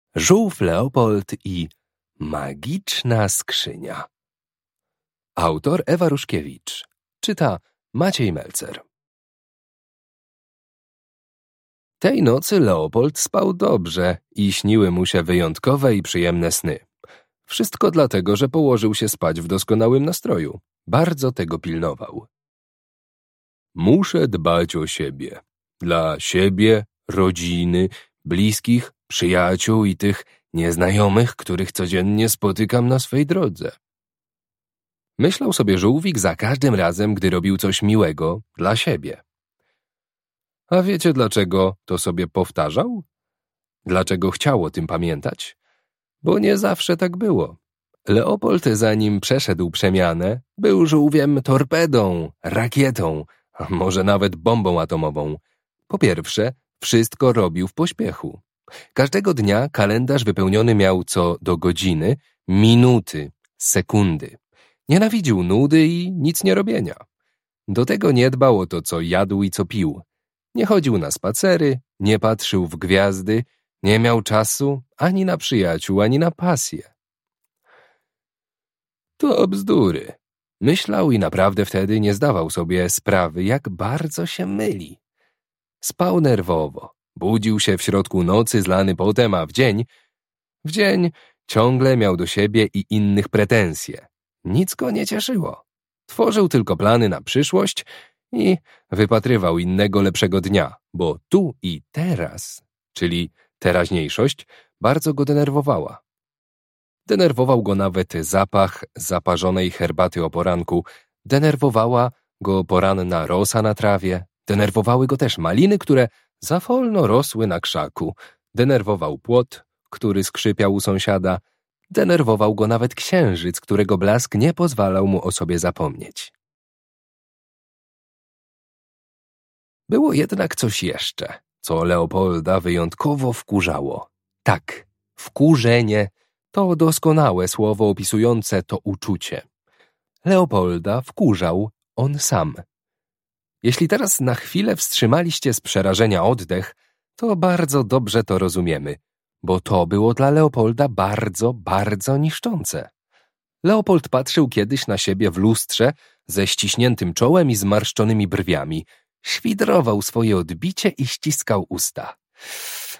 Żółw Leopold i magiczna skrzynia. Autor Ewa Ruszkiewicz. Czyta Maciej Melcer. Tej nocy Leopold spał dobrze i śniły mu się wyjątkowe i przyjemne sny. Wszystko dlatego, że położył się spać w doskonałym nastroju. Bardzo tego pilnował. Muszę dbać o siebie. Dla siebie, rodziny, bliskich, przyjaciół i tych nieznajomych, których codziennie spotykam na swej drodze. Myślał sobie żółwik za każdym razem, gdy robił coś miłego dla siebie. A wiecie, dlaczego to sobie powtarzał? Dlaczego chciał o tym pamiętać? Bo nie zawsze tak było. Leopold, zanim przeszedł przemianę, był żółwiem torpedą, rakietą, a może nawet bombą atomową. Po pierwsze, wszystko robił w pośpiechu. Każdego dnia kalendarz wypełniony miał co do godziny, minuty, sekundy. Nienawidził nudy i nic nie robienia. Do tego nie dbał o to, co jadł i co pił. Nie chodził na spacery, nie patrzył w gwiazdy, nie miał czasu ani na przyjaciół, ani na pasję. To bzdury. Myślał i naprawdę wtedy nie zdawał sobie sprawy, jak bardzo się myli. Spał nerwowo, budził się w środku nocy zlany potem, a w dzień ciągle miał do siebie i innych pretensje. Nic go nie cieszyło. Tworzył tylko plany na przyszłość i wypatrywał innego lepszego dnia, bo tu i teraz, czyli teraźniejszość, bardzo go denerwowała. Denerwował go nawet zapach zaparzonej herbaty o poranku, denerwowała go poranna rosa na trawie, denerwowały go też maliny, które za wolno rosły na krzaku, denerwował płot, który skrzypiał u sąsiada, denerwował go nawet księżyc, którego blask nie pozwalał mu o sobie zapomnieć. Było jednak coś jeszcze, co Leopolda wyjątkowo wkurzało. Tak, wkurzenie to doskonałe słowo opisujące to uczucie. Leopolda wkurzał on sam. Jeśli teraz na chwilę wstrzymaliście z przerażenia oddech, to bardzo dobrze to rozumiemy, bo to było dla Leopolda bardzo, bardzo niszczące. Leopold patrzył kiedyś na siebie w lustrze ze ściśniętym czołem i zmarszczonymi brwiami. Świdrował swoje odbicie i ściskał usta.